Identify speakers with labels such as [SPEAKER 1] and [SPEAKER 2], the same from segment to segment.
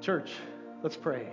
[SPEAKER 1] Church, let's pray.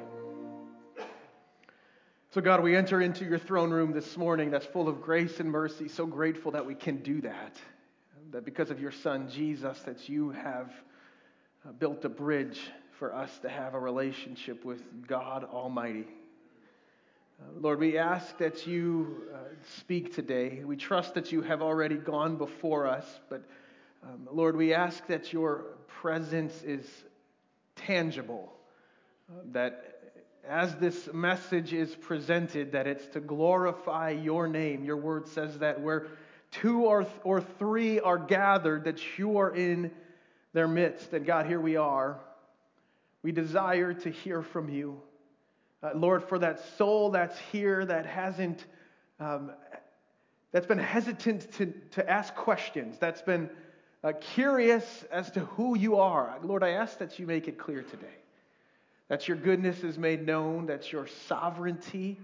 [SPEAKER 1] So God, we enter into your throne room this morning that's full of grace and mercy. So grateful that we can do that because of your Son, Jesus, that you have built a bridge for us to have a relationship with God Almighty. Lord, we ask that you speak today. We trust that you have already gone before us, but Lord, we ask that your presence is tangible, that as this message is presented, that it's to glorify your name. Your word says that where two or three are gathered, that you are in their midst. And God, here we are. We desire to hear from you. Lord, for that soul that's here that hasn't, that's been hesitant to ask questions, that's been curious as to who you are. Lord, I ask that you make it clear today. That your goodness is made known, that your sovereignty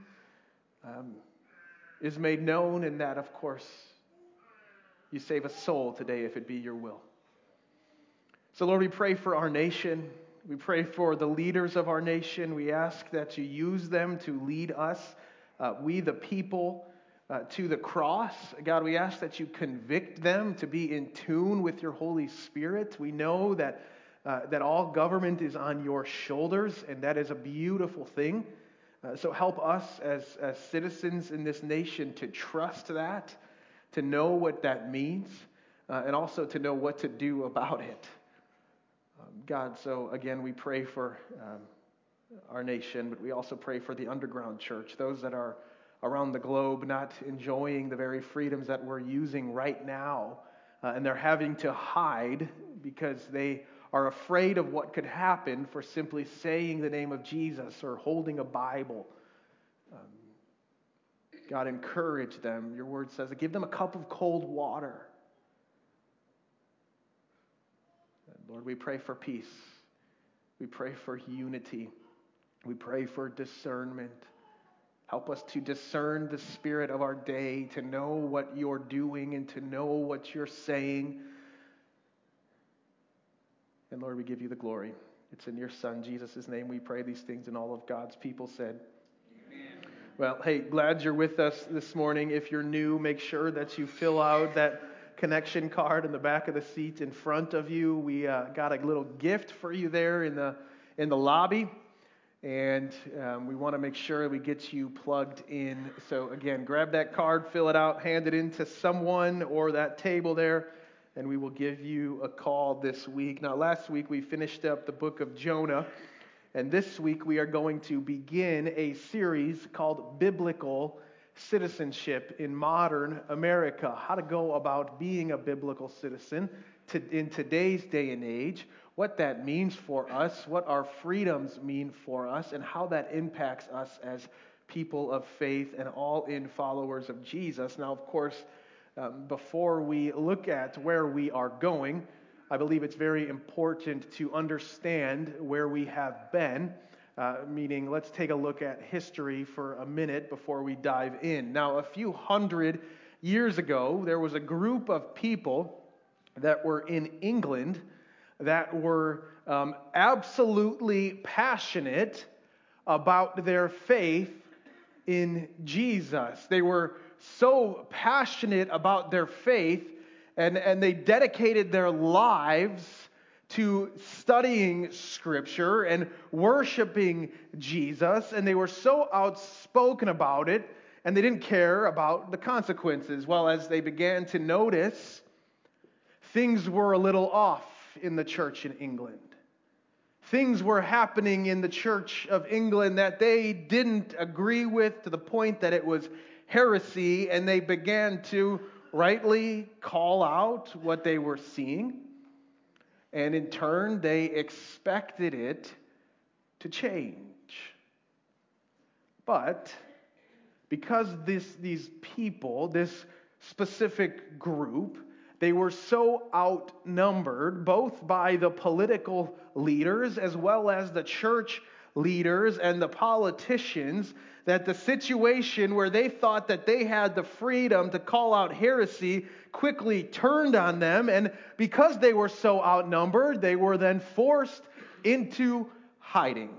[SPEAKER 1] is made known, and that, of course, you save a soul today if it be your will. So, Lord, we pray for our nation. We pray for the leaders of our nation. We ask that you use them to lead us, we the people, to the cross. God, we ask that you convict them to be in tune with your Holy Spirit. We know that all government is on your shoulders, and that is a beautiful thing. So help us as citizens in this nation to trust that, to know what that means, and also to know what to do about it. God, so again, we pray for our nation, but we also pray for the underground church, those that are around the globe not enjoying the very freedoms that we're using right now, and they're having to hide because they are afraid of what could happen for simply saying the name of Jesus or holding a Bible. God, encourage them. Your word says, give them a cup of cold water. Lord, we pray for peace. We pray for unity. We pray for discernment. Help us to discern the spirit of our day, to know what you're doing and to know what you're saying. And Lord, we give you the glory. It's in your Son, Jesus' name, we pray these things, and all of God's people said. Amen. Well, hey, glad you're with us this morning. If you're new, make sure that you fill out that connection card in the back of the seat in front of you. We got a little gift for you there in the lobby, and we want to make sure we get you plugged in. So again, grab that card, fill it out, hand it in to someone or that table there, and we will give you a call this week. Now, last week we finished up the book of Jonah, and this week we are going to begin a series called Biblical Citizenship in Modern America. How to go about being a biblical citizen in today's day and age, what that means for us, what our freedoms mean for us, and how that impacts us as people of faith and all-in followers of Jesus. Now, of course, before we look at where we are going, I believe it's very important to understand where we have been, meaning let's take a look at history for a minute before we dive in. Now, a few hundred years ago, there was a group of people that were in England that were absolutely passionate about their faith in Jesus. They were so passionate about their faith, and they dedicated their lives to studying Scripture and worshiping Jesus, and they were so outspoken about it, and they didn't care about the consequences. Well, as they began to notice, things were a little off in the church in England. Things were happening in the Church of England that they didn't agree with, to the point that it was heresy, and they began to rightly call out what they were seeing, and in turn they expected it to change. But because these people, this specific group, they were so outnumbered both by the political leaders as well as the church leaders and the politicians, that the situation where they thought that they had the freedom to call out heresy quickly turned on them. And because they were so outnumbered, they were then forced into hiding.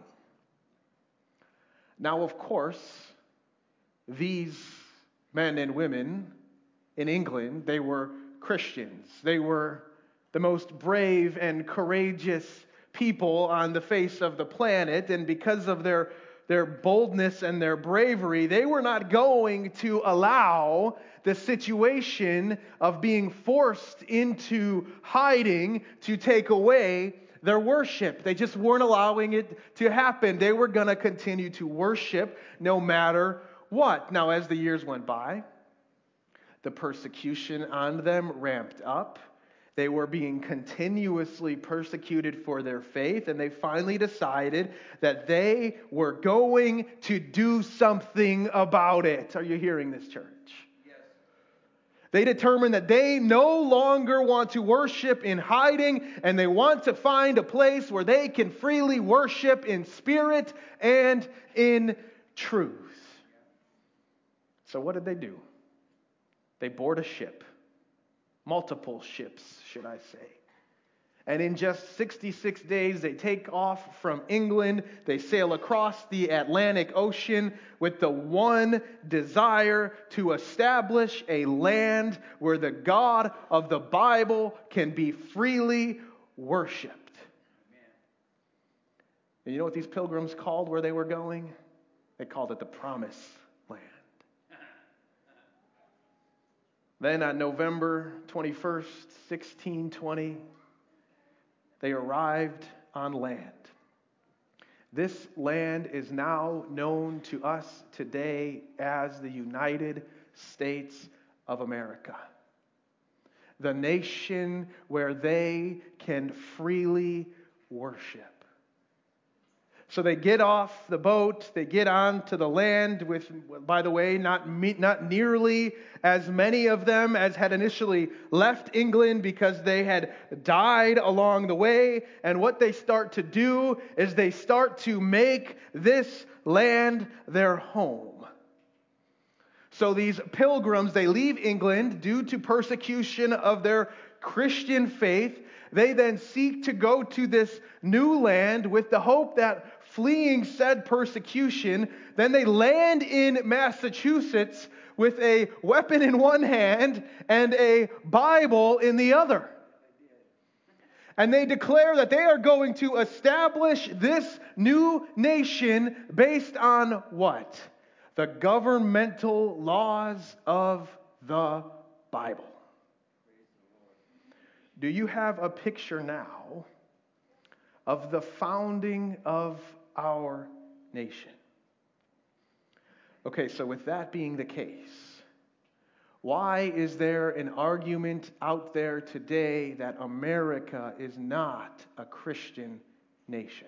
[SPEAKER 1] Now, of course, these men and women in England, they were Christians. They were the most brave and courageous people on the face of the planet, and because of their boldness and their bravery, they were not going to allow the situation of being forced into hiding to take away their worship. They just weren't allowing it to happen. They were going to continue to worship no matter what. Now, as the years went by, the persecution on them ramped up. They were being continuously persecuted for their faith, and they finally decided that they were going to do something about it. Are you hearing this, church? Yes. They determined that they no longer want to worship in hiding, and they want to find a place where they can freely worship in spirit and in truth. So what did they do? They board a ship. Multiple ships, should I say. And in just 66 days, they take off from England. They sail across the Atlantic Ocean with the one desire to establish a land where the God of the Bible can be freely worshiped. And you know what these pilgrims called where they were going? They called it the Promised Land. Then on November 21st, 1620, they arrived on land. This land is now known to us today as the United States of America. The nation where they can freely worship. So they get off the boat, they get onto the land with, by the way, not nearly as many of them as had initially left England because they had died along the way. And what they start to do is they start to make this land their home. So these pilgrims, they leave England due to persecution of their Christian faith. They then seek to go to this new land with the hope that fleeing said persecution, then they land in Massachusetts with a weapon in one hand and a Bible in the other. And they declare that they are going to establish this new nation based on what? The governmental laws of the Bible. Do you have a picture now of the founding of our nation? Okay, so with that being the case, why is there an argument out there today that America is not a Christian nation?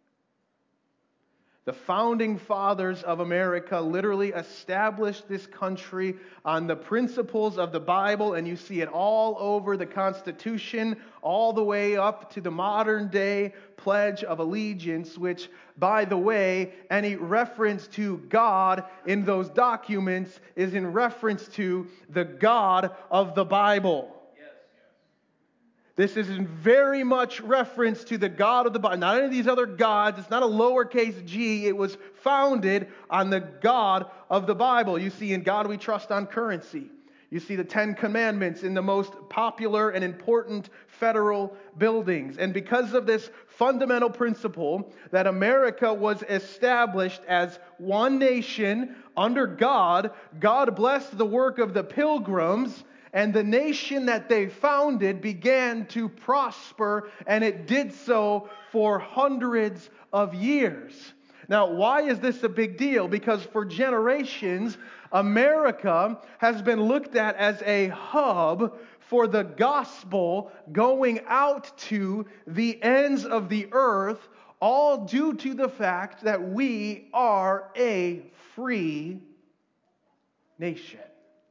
[SPEAKER 1] The founding fathers of America literally established this country on the principles of the Bible, and you see it all over the Constitution, all the way up to the modern day Pledge of Allegiance, which, by the way, any reference to God in those documents is in reference to the God of the Bible. This is in very much reference to the God of the Bible. Not any of these other gods. It's not a lowercase g. It was founded on the God of the Bible. You see, in God we trust on currency. You see the Ten Commandments in the most popular and important federal buildings. And because of this fundamental principle that America was established as one nation under God, God blessed the work of the pilgrims, and the nation that they founded began to prosper, and it did so for hundreds of years. Now, why is this a big deal? Because for generations, America has been looked at as a hub for the gospel going out to the ends of the earth, all due to the fact that we are a free nation.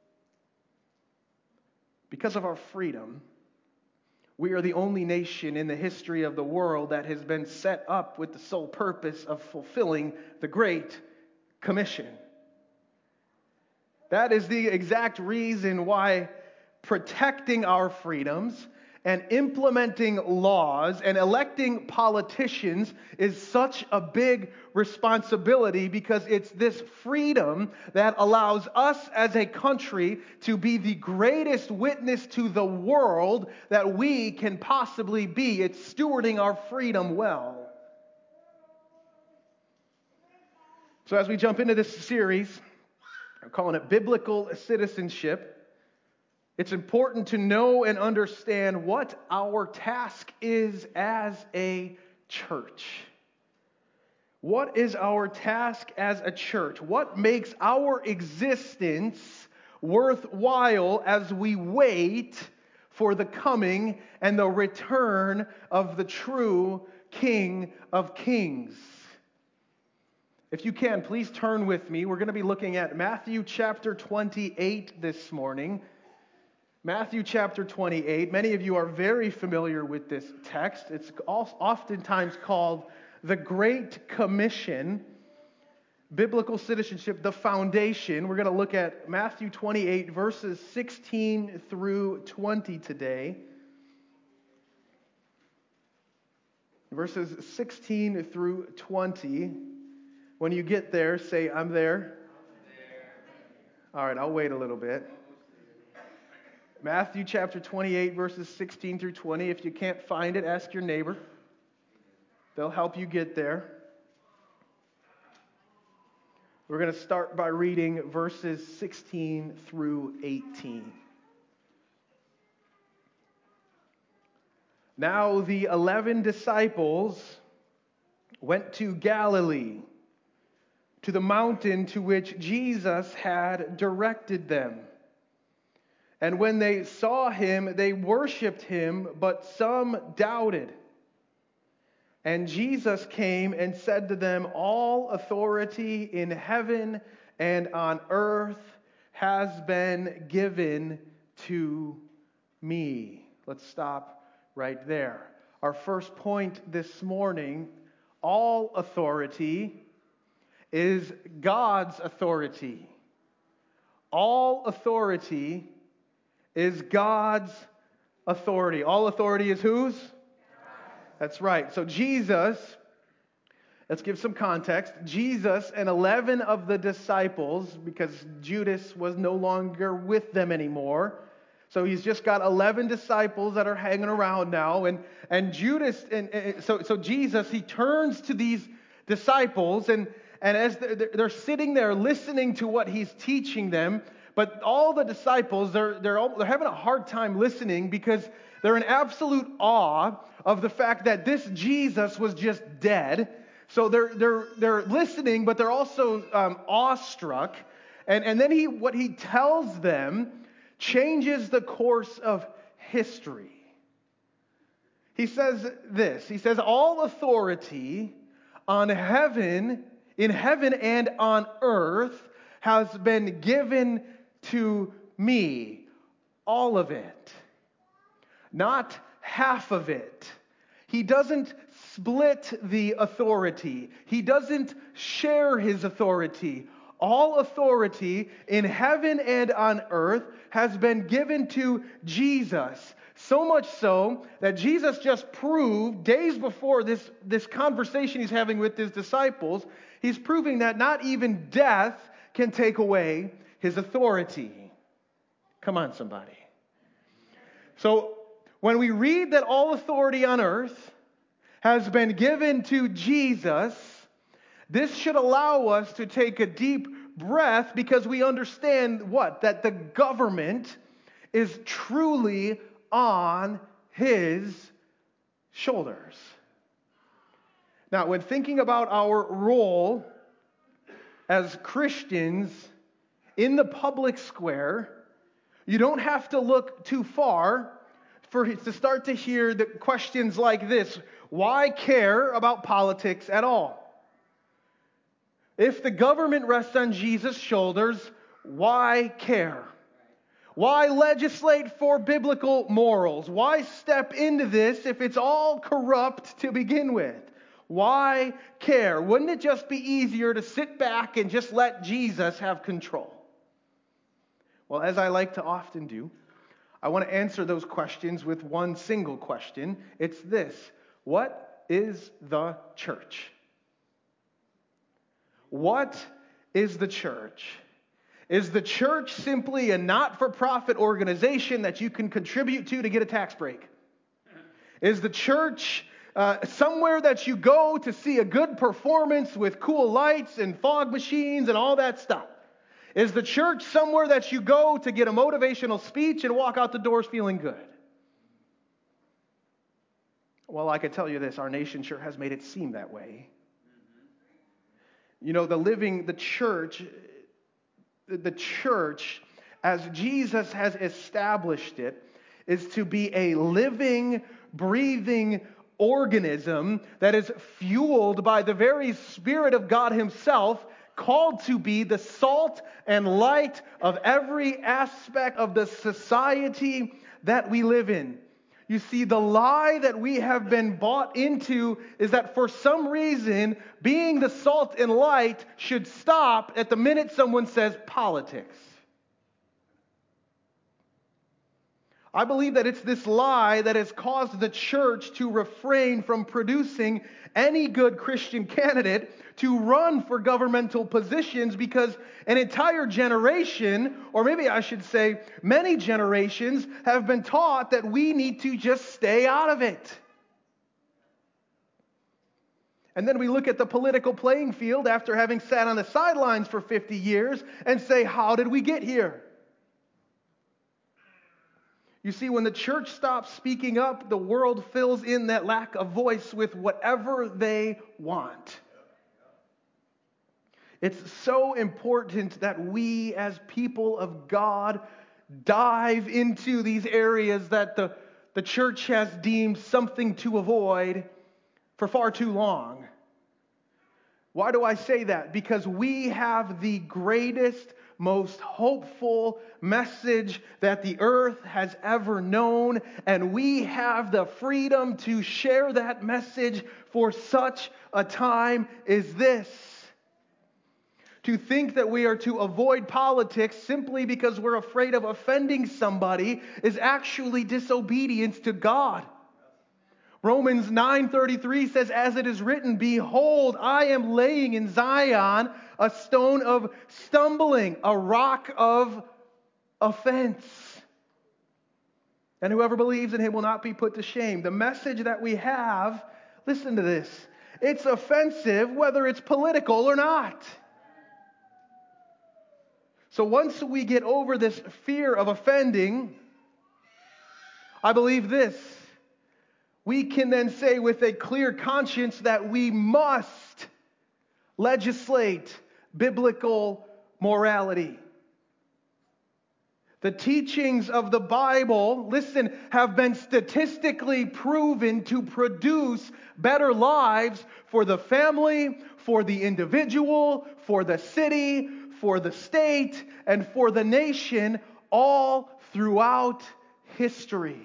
[SPEAKER 1] Because of our freedom, we are the only nation in the history of the world that has been set up with the sole purpose of fulfilling the Great Commission. That is the exact reason why protecting our freedoms and implementing laws and electing politicians is such a big responsibility because it's this freedom that allows us as a country to be the greatest witness to the world that we can possibly be. It's stewarding our freedom well. So as we jump into this series, I'm calling it Biblical Citizenship. It's important to know and understand what our task is as a church. What is our task as a church? What makes our existence worthwhile as we wait for the coming and the return of the true King of Kings? If you can, please turn with me. We're going to be looking at Matthew chapter 28 this morning. Matthew chapter 28. Many of you are very familiar with this text. It's oftentimes called the Great Commission. Biblical citizenship, the foundation. We're going to look at Matthew 28, verses 16 through 20 today. Verses 16 through 20. When you get there, say, I'm there. All right, I'll wait a little bit. Matthew chapter 28, verses 16 through 20. If you can't find it, ask your neighbor. They'll help you get there. We're going to start by reading verses 16 through 18. Now the 11 disciples went to Galilee, to the mountain to which Jesus had directed them. And when they saw him, they worshipped him, but some doubted. And Jesus came and said to them, all authority in heaven and on earth has been given to me. Let's stop right there. Our first point this morning, all authority is God's authority. All authority is God's authority. All authority is whose? That's right. So Jesus, let's give some context. Jesus and 11 of the disciples, because Judas was no longer with them anymore. So he's just got 11 disciples that are hanging around now. And Judas, so Jesus, he turns to these disciples and as they're sitting there listening to what he's teaching them, but all the disciples, they're having a hard time listening because they're in absolute awe of the fact that this Jesus was just dead. So they're listening, but they're also awestruck. And then what he tells them changes the course of history. He says this. He says, all authority in heaven and on earth has been given to me. All of it. Not half of it. He doesn't split the authority. He doesn't share his authority. All authority in heaven and on earth has been given to Jesus. So much so that Jesus just proved days before this conversation he's having with his disciples, he's proving that not even death can take away his authority. Come on, somebody. So when we read that all authority on earth has been given to Jesus, this should allow us to take a deep breath because we understand what? That the government is truly on his shoulders. Now, when thinking about our role as Christians in the public square, you don't have to look too far to start to hear the questions like this. Why care about politics at all? If the government rests on Jesus' shoulders, why care? Why legislate for biblical morals? Why step into this if it's all corrupt to begin with? Why care? Wouldn't it just be easier to sit back and just let Jesus have control? Well, as I like to often do, I want to answer those questions with one single question. It's this: what is the church? What is the church? Is the church simply a not-for-profit organization that you can contribute to get a tax break? Is the church somewhere that you go to see a good performance with cool lights and fog machines and all that stuff? Is the church somewhere that you go to get a motivational speech and walk out the doors feeling good? Well, I can tell you this, our nation sure has made it seem that way. You know, the church, as Jesus has established it, is to be a living, breathing organism that is fueled by the very Spirit of God Himself, called to be the salt and light of every aspect of the society that we live in. You see, the lie that we have been bought into is that for some reason, being the salt and light should stop at the minute someone says politics. I believe that it's this lie that has caused the church to refrain from producing any good Christian candidate to run for governmental positions, because an entire generation, or maybe I should say many generations, have been taught that we need to just stay out of it. And then we look at the political playing field after having sat on the sidelines for 50 years and say, how did we get here? You see, when the church stops speaking up, the world fills in that lack of voice with whatever they want. It's so important that we as people of God dive into these areas that the church has deemed something to avoid for far too long. Why do I say that? Because we have the greatest, most hopeful message that the earth has ever known, and we have the freedom to share that message for such a time as this. To think that we are to avoid politics simply because we're afraid of offending somebody is actually disobedience to God. Romans 9:33 says, as it is written, behold, I am laying in Zion a stone of stumbling, a rock of offense. And whoever believes in him will not be put to shame. The message that we have, listen to this, it's offensive whether it's political or not. So once we get over this fear of offending, I believe this: we can then say with a clear conscience that we must legislate biblical morality. The teachings of the Bible, listen, have been statistically proven to produce better lives for the family, for the individual, for the city, for the state, and for the nation all throughout history.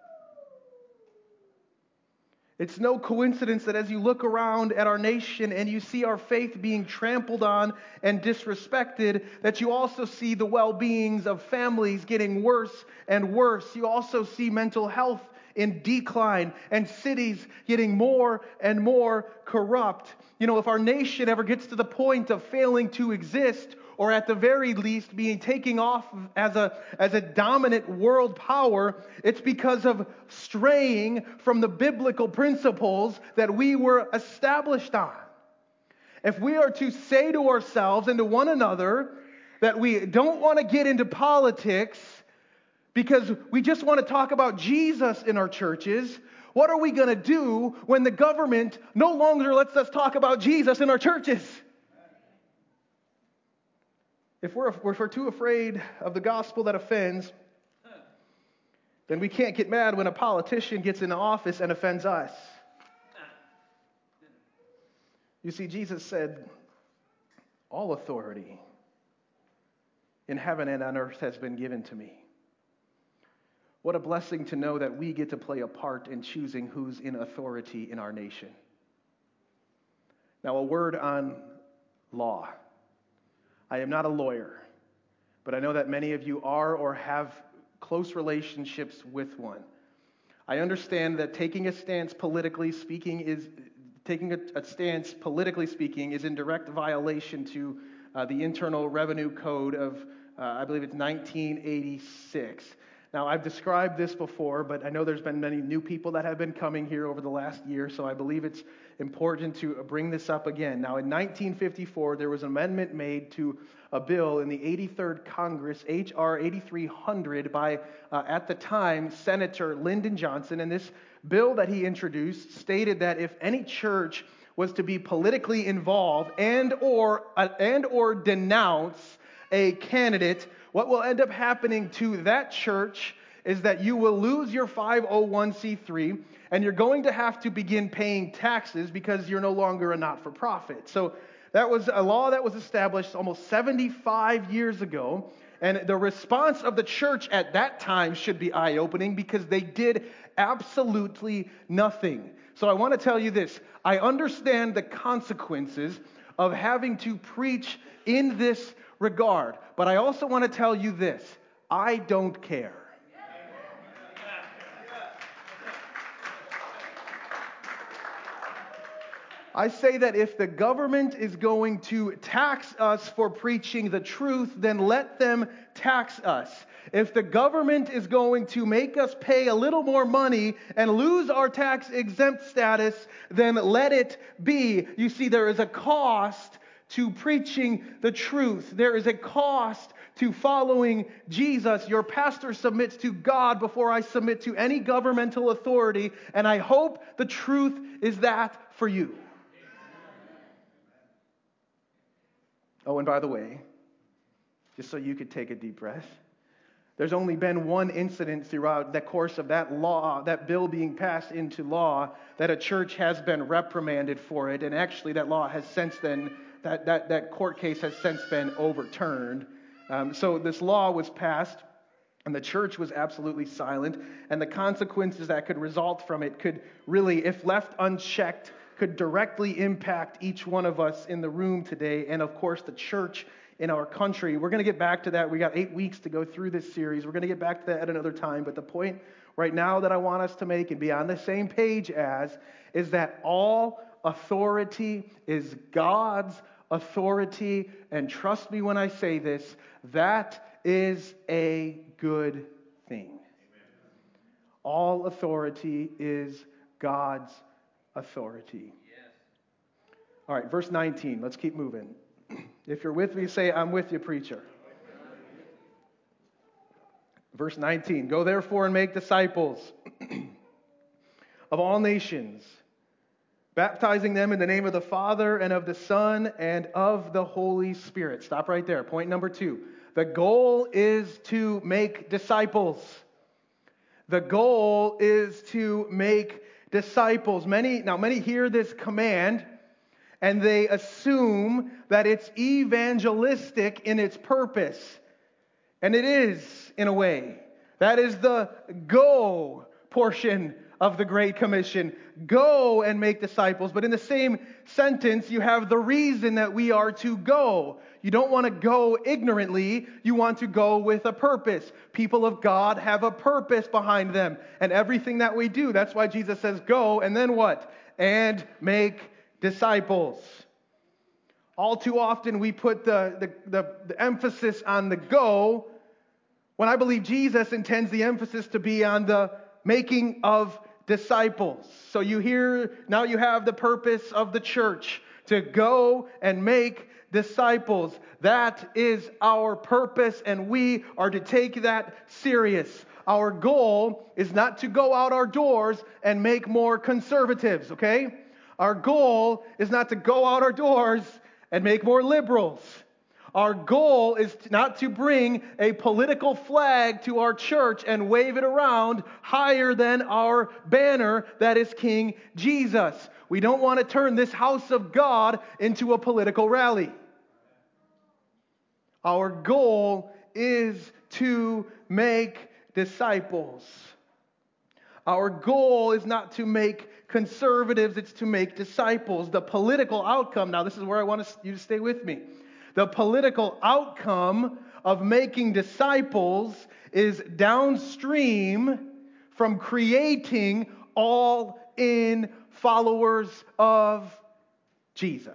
[SPEAKER 1] It's no coincidence that as you look around at our nation and you see our faith being trampled on and disrespected, that you also see the well-beings of families getting worse and worse. You also see mental health in decline and cities getting more and more corrupt. You know, if our nation ever gets to the point of failing to exist, or at the very least being taken off as a dominant world power, it's because of straying from the biblical principles that we were established on. If we are to say to ourselves and to one another that we don't want to get into politics because we just want to talk about Jesus in our churches, what are we going to do when the government no longer lets us talk about Jesus in our churches? If we're too afraid of the gospel that offends, then we can't get mad when a politician gets into office and offends us. You see, Jesus said, all authority in heaven and on earth has been given to me. What a blessing to know that we get to play a part in choosing who's in authority in our nation. Now, a word on law. I am not a lawyer, but I know that many of you are or have close relationships with one. I understand that taking a stance politically speaking is in direct violation to the Internal Revenue Code of, I believe it's 1986. Now, I've described this before, but I know there's been many new people that have been coming here over the last year, so I believe it's important to bring this up again. Now, in 1954, there was an amendment made to a bill in the 83rd Congress, H.R. 8300, by, at the time, Senator Lyndon Johnson. And this bill that he introduced stated that if any church was to be politically involved and or denounce a candidate, what will end up happening to that church is that you will lose your 501c3 and you're going to have to begin paying taxes because you're no longer a not-for-profit. So that was a law that was established almost 75 years ago, and the response of the church at that time should be eye-opening because they did absolutely nothing. So I want to tell you this. I understand the consequences of having to preach in this regard, but I also want to tell you this. I don't care. I say that if the government is going to tax us for preaching the truth, then let them tax us. If the government is going to make us pay a little more money and lose our tax exempt status, then let it be. You see, there is a cost to preaching the truth. There is a cost to following Jesus. Your pastor submits to God before I submit to any governmental authority, and I hope the truth is that for you. Oh, and by the way, just so you could take a deep breath, there's only been one incident throughout the course of that law, that bill being passed into law, that a church has been reprimanded for it. And actually that law has since then, that court case has since been overturned. So this law was passed, and the church was absolutely silent. And the consequences that could result from it could really, if left unchecked, could directly impact each one of us in the room today, and of course the church in our country. We're going to get back to that. We got 8 weeks to go through this series. We're going to get back to that at another time, but the point right now that I want us to make and be on the same page as is that all authority is God's authority, and trust me when I say this, that is a good thing. Amen. All authority is God's authority. Yes. All right, verse 19. Let's keep moving. If you're with me, say, I'm with you, preacher. Verse 19. Go therefore and make disciples of all nations, baptizing them in the name of the Father and of the Son and of the Holy Spirit. Stop right there. Point number 2. The goal is to make disciples. The goal is to make disciples. Many hear this command and they assume that it's evangelistic in its purpose. And it is, in a way. That is the go portion of the Great Commission. Go and make disciples. But in the same sentence, you have the reason that we are to go. You don't want to go ignorantly. You want to go with a purpose. People of God have a purpose behind them. And everything that we do, that's why Jesus says go, and then what? And make disciples. All too often we put the emphasis on the go, when I believe Jesus intends the emphasis to be on the making of disciples. So now you have the purpose of the church, to go and make disciples. That is our purpose, and we are to take that serious. Our goal is not to go out our doors and make more conservatives, okay? Our goal is not to go out our doors and make more liberals. Our goal is not to bring a political flag to our church and wave it around higher than our banner that is King Jesus. We don't want to turn this house of God into a political rally. Our goal is to make disciples. Our goal is not to make conservatives, it's to make disciples. The political outcome, now this is where I want you to stay with me. The political outcome of making disciples is downstream from creating all-in followers of Jesus.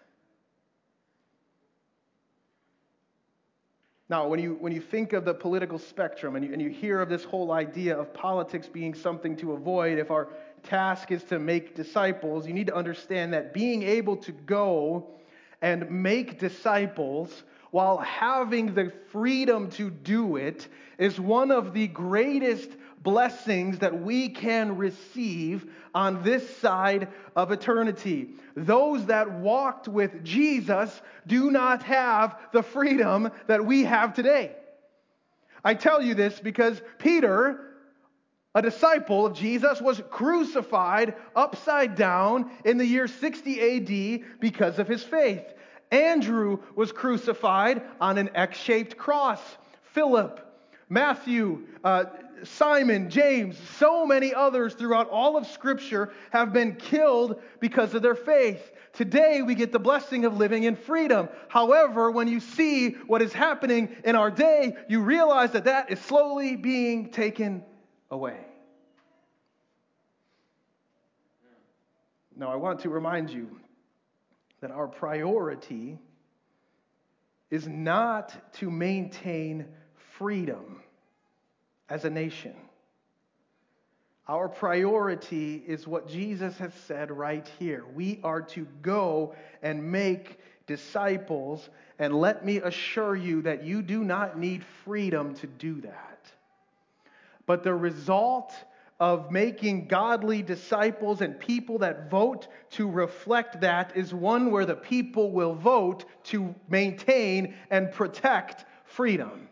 [SPEAKER 1] Now, when you think of the political spectrum and you hear of this whole idea of politics being something to avoid, if our task is to make disciples, you need to understand that being able to go and make disciples while having the freedom to do it is one of the greatest blessings that we can receive on this side of eternity. Those that walked with Jesus do not have the freedom that we have today. I tell you this because Peter, a disciple of Jesus, was crucified upside down in the year 60 AD because of his faith. Andrew was crucified on an X-shaped cross. Philip, Matthew, Simon, James, so many others throughout all of Scripture have been killed because of their faith. Today we get the blessing of living in freedom. However, when you see what is happening in our day, you realize that that is slowly being taken away. Now I want to remind you that our priority is not to maintain freedom as a nation. Our priority is what Jesus has said right here. We are to go and make disciples, and let me assure you that you do not need freedom to do that. But the result of making godly disciples and people that vote to reflect that is one where the people will vote to maintain and protect freedom.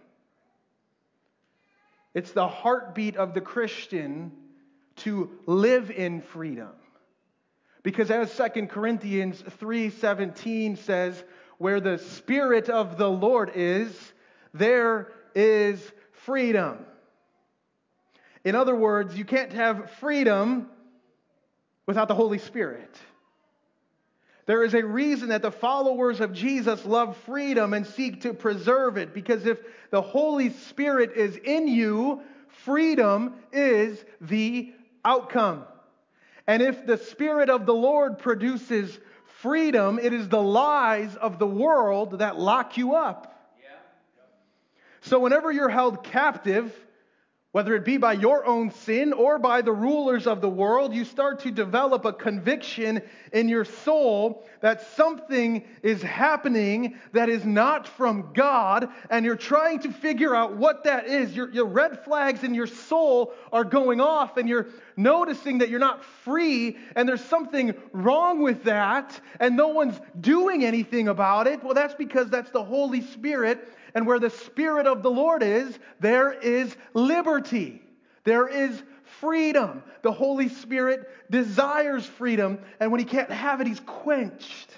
[SPEAKER 1] It's the heartbeat of the Christian to live in freedom. Because as 2 Corinthians 3:17 says, where the Spirit of the Lord is, there is freedom. In other words, you can't have freedom without the Holy Spirit. There is a reason that the followers of Jesus love freedom and seek to preserve it, because if the Holy Spirit is in you, freedom is the outcome. And if the Spirit of the Lord produces freedom, it is the lies of the world that lock you up. So whenever you're held captive, whether it be by your own sin or by the rulers of the world, you start to develop a conviction in your soul that something is happening that is not from God, and you're trying to figure out what that is. Your red flags in your soul are going off, and you're noticing that you're not free, and there's something wrong with that, and no one's doing anything about it. Well, that's because that's the Holy Spirit. And where the Spirit of the Lord is, there is liberty. There is freedom. The Holy Spirit desires freedom, and when He can't have it, He's quenched.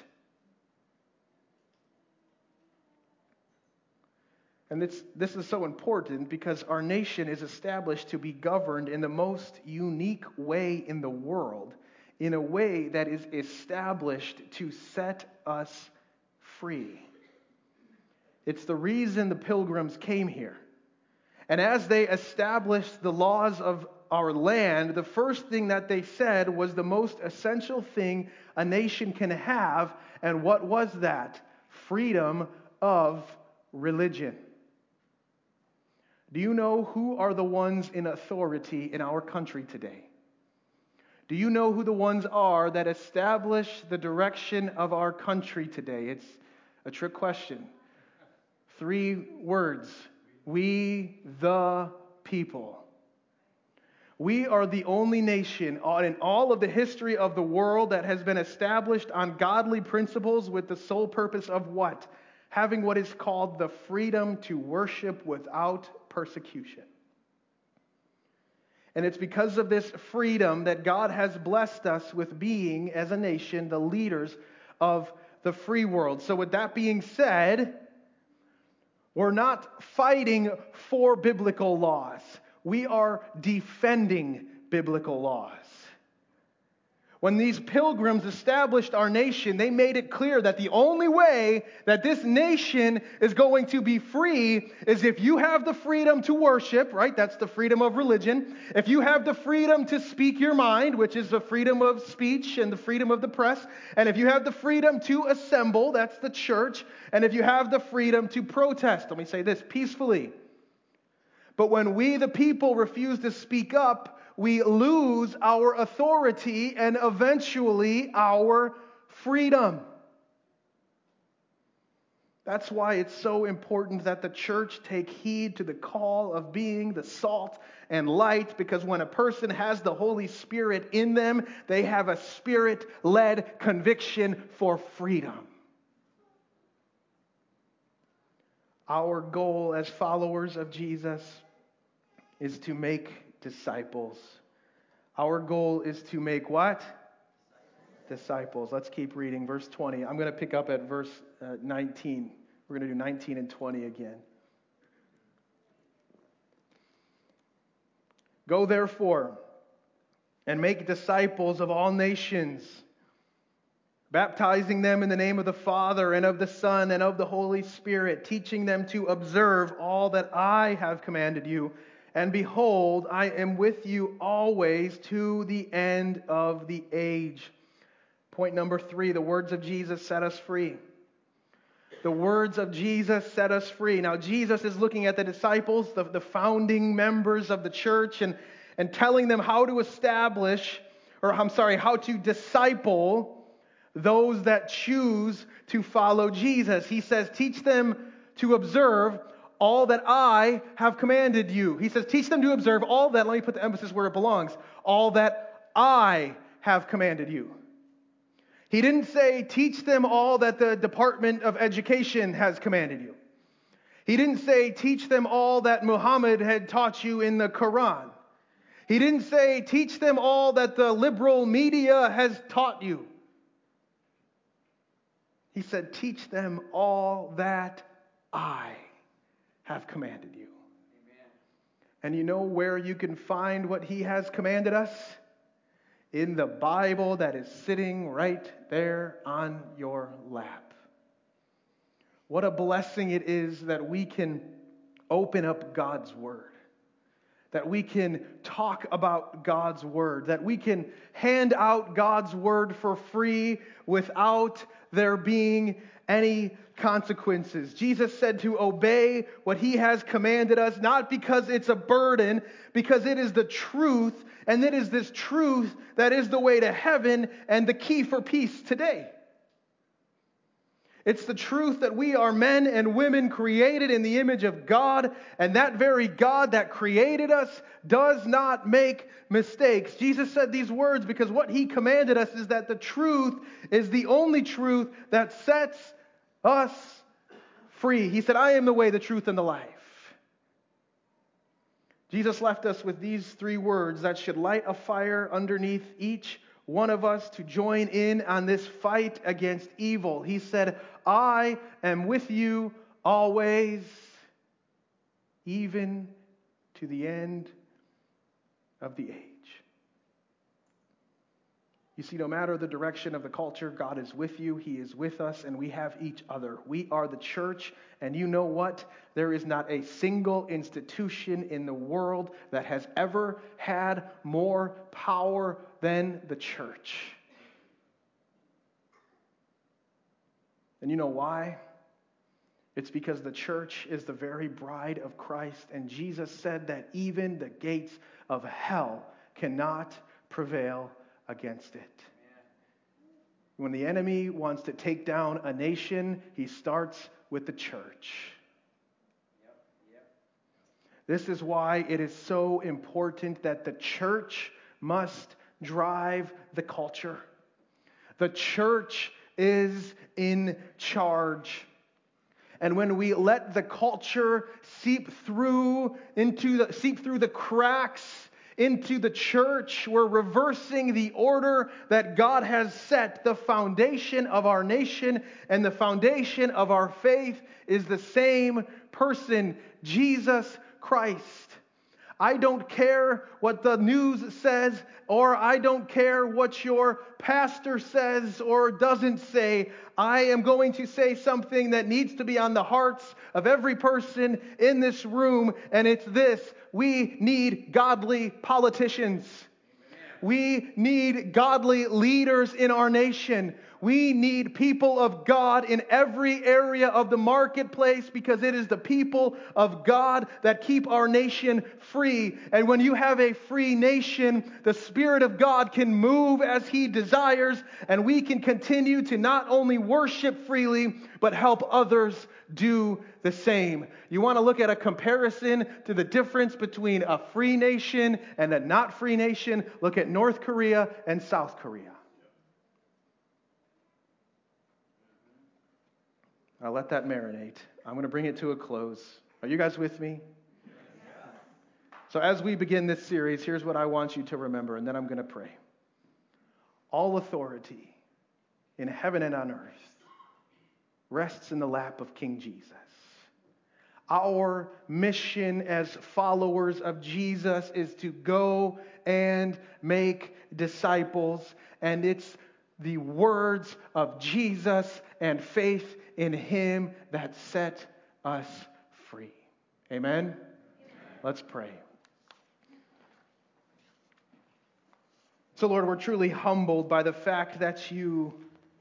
[SPEAKER 1] And this is so important because our nation is established to be governed in the most unique way in the world, in a way that is established to set us free. It's the reason the pilgrims came here. And as they established the laws of our land, the first thing that they said was the most essential thing a nation can have. And what was that? Freedom of religion. Do you know who are the ones in authority in our country today? Do you know who the ones are that establish the direction of our country today? It's a trick question. 3 words. We the people. We are the only nation in all of the history of the world that has been established on godly principles with the sole purpose of what? Having what is called the freedom to worship without persecution. And it's because of this freedom that God has blessed us with being, as a nation, the leaders of the free world. So with that being said, we're not fighting for biblical laws. We are defending biblical laws. When these pilgrims established our nation, they made it clear that the only way that this nation is going to be free is if you have the freedom to worship, right? That's the freedom of religion. If you have the freedom to speak your mind, which is the freedom of speech and the freedom of the press. And if you have the freedom to assemble, that's the church. And if you have the freedom to protest, let me say this, peacefully. But when we, the people, refuse to speak up, we lose our authority and eventually our freedom. That's why it's so important that the church take heed to the call of being the salt and light, because when a person has the Holy Spirit in them, they have a Spirit-led conviction for freedom. Our goal as followers of Jesus is to make disciples. Our goal is to make what? Disciples. Let's keep reading. Verse 20. I'm going to pick up at verse 19. We're going to do 19 and 20 again. Go therefore and make disciples of all nations, baptizing them in the name of the Father and of the Son and of the Holy Spirit, teaching them to observe all that I have commanded you. And behold, I am with you always to the end of the age. Point number 3, the words of Jesus set us free. The words of Jesus set us free. Now, Jesus is looking at the disciples, the founding members of the church, and telling them how to how to disciple those that choose to follow Jesus. He says, teach them to observe all that I have commanded you. He says, teach them to observe all that, let me put the emphasis where it belongs, all that I have commanded you. He didn't say, teach them all that the Department of Education has commanded you. He didn't say, teach them all that Muhammad had taught you in the Quran. He didn't say, teach them all that the liberal media has taught you. He said, teach them all that I have commanded you. Amen. And you know where you can find what he has commanded us? In the Bible that is sitting right there on your lap. What a blessing it is that we can open up God's Word. That we can talk about God's Word. That we can hand out God's Word for free without there being any consequences. Jesus said to obey what he has commanded us, not because it's a burden, because it is the truth, and it is this truth that is the way to heaven and the key for peace today. It's the truth that we are men and women created in the image of God, and that very God that created us does not make mistakes. Jesus said these words because what he commanded us is that the truth is the only truth that sets us free. He said, I am the way, the truth, and the life. Jesus left us with these 3 words that should light a fire underneath each one of us to join in on this fight against evil. He said, I am with you always, even to the end of the age. You see, no matter the direction of the culture, God is with you, he is with us, and we have each other. We are the church, and you know what? There is not a single institution in the world that has ever had more power than the church. And you know why? It's because the church is the very bride of Christ, and Jesus said that even the gates of hell cannot prevail against it. When the enemy wants to take down a nation, he starts with the church. This is why it is so important that the church must drive the culture. The church is in charge. And when we let the culture seep through the cracks into the church, we're reversing the order that God has set. The foundation of our nation and the foundation of our faith is the same person, Jesus Christ. I don't care what the news says, or I don't care what your pastor says or doesn't say. I am going to say something that needs to be on the hearts of every person in this room, and it's this: we need godly politicians. We need godly leaders in our nation. We need people of God in every area of the marketplace, because it is the people of God that keep our nation free. And when you have a free nation, the Spirit of God can move as He desires, and we can continue to not only worship freely, but help others do the same. You want to look at a comparison to the difference between a free nation and a not free nation? Look at North Korea and South Korea. I'll let that marinate. I'm going to bring it to a close. Are you guys with me? So as we begin this series, here's what I want you to remember, and then I'm going to pray. All authority in heaven and on earth rests in the lap of King Jesus. Our mission as followers of Jesus is to go and make disciples, and it's the words of Jesus and faith in Him that set us free. Amen? Let's pray. So, Lord, we're truly humbled by the fact that You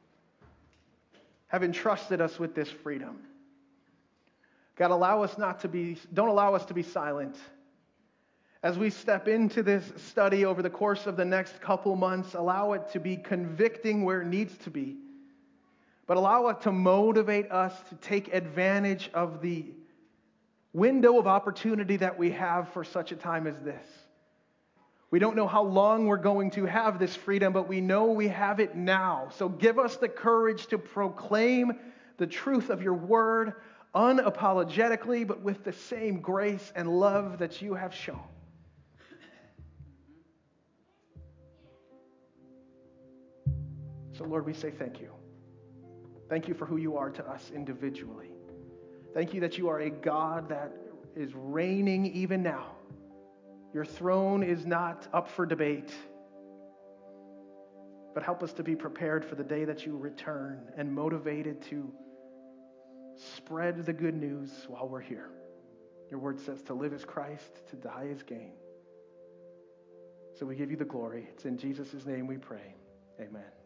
[SPEAKER 1] have entrusted us with this freedom. God, don't allow us to be silent. As we step into this study over the course of the next couple months, allow it to be convicting where it needs to be. But allow it to motivate us to take advantage of the window of opportunity that we have for such a time as this. We don't know how long we're going to have this freedom, but we know we have it now. So give us the courage to proclaim the truth of Your word unapologetically, but with the same grace and love that You have shown. So, Lord, we say thank You. Thank You for who You are to us individually. Thank You that You are a God that is reigning even now. Your throne is not up for debate. But help us to be prepared for the day that You return, and motivated to spread the good news while we're here. Your word says to live is Christ, to die is gain. So we give You the glory. It's in Jesus' name we pray. Amen.